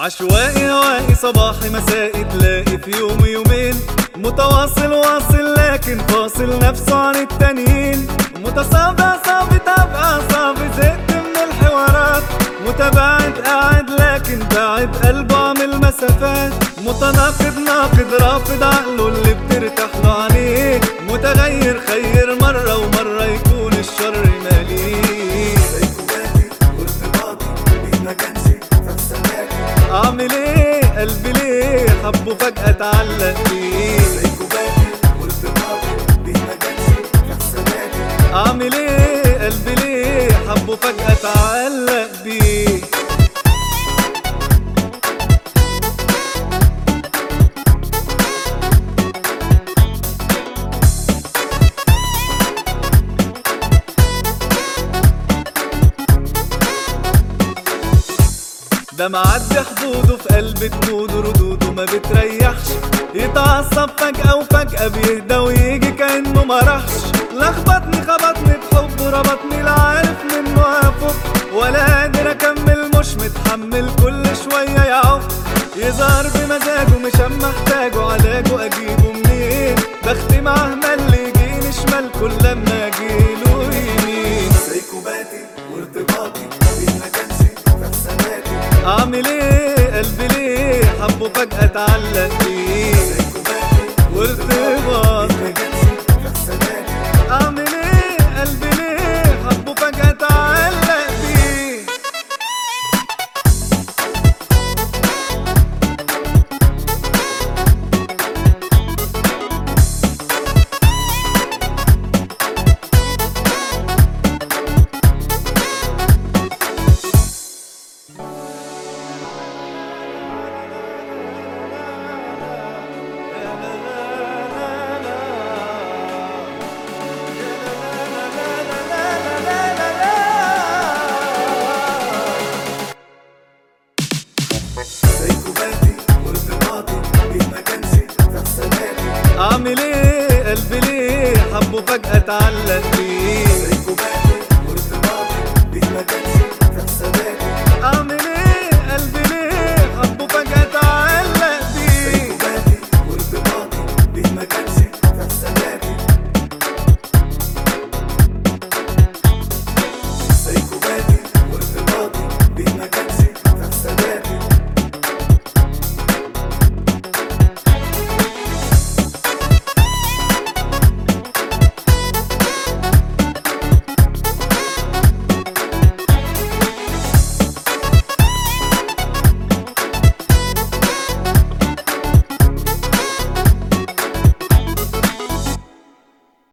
عشوائي هوائي صباحي مسائي تلاقي في يوم يومين متواصل واصل لكن فاصل نفسه عن التانيين متصابع صعب تابع صعب زهقت من الحوارات متباعد قاعد لكن باعد قلبه عامل مسافات متناقض ناقض رافض عقله اللي بترتاح له عينيه متغير خير مرة ومرة يكون الشر ماليه اعمل ايه قلبي ليه حبه فجأة اتعلق بيه اعمل ايه قلبي ليه حبه فجأة اتعلق بيه ده معدي حدوده في قلب جنوده ردوده ما بتريحش يتعصب فجأة وفجأة بيهدى ويجي كأنه ما راحش لخبطني خبطني بحبه ربطني لا عارف منه هفك ولا قادر اكمل مش متحمل كل شوية يعق يظهر بمزاجه مش اما محتاجه علاجه اجيبه منين بختي معاه ملي يجيني شمال كل لما اجيله يمين سايكوباتي وارتباطي بينا كنسي نفساناتي اعمل ايه قلبي ليه حبه فجأة اتعلق بيه وارتباطي اعمل ايه قلبي ليه حبه فجأة اتعلق بيه سايكوباتي وارتباطي بينا كنسي نفساناتي اعمل ايه قلبي ليه حبه فجأة اتعلق بيه سايكوباتي وارتباطي بينا كنسي نفساناتي اعمل ايه قلبي ليه حبه فجأة اتعلق بيه سايكوباتي وارتباطي بينا كنسي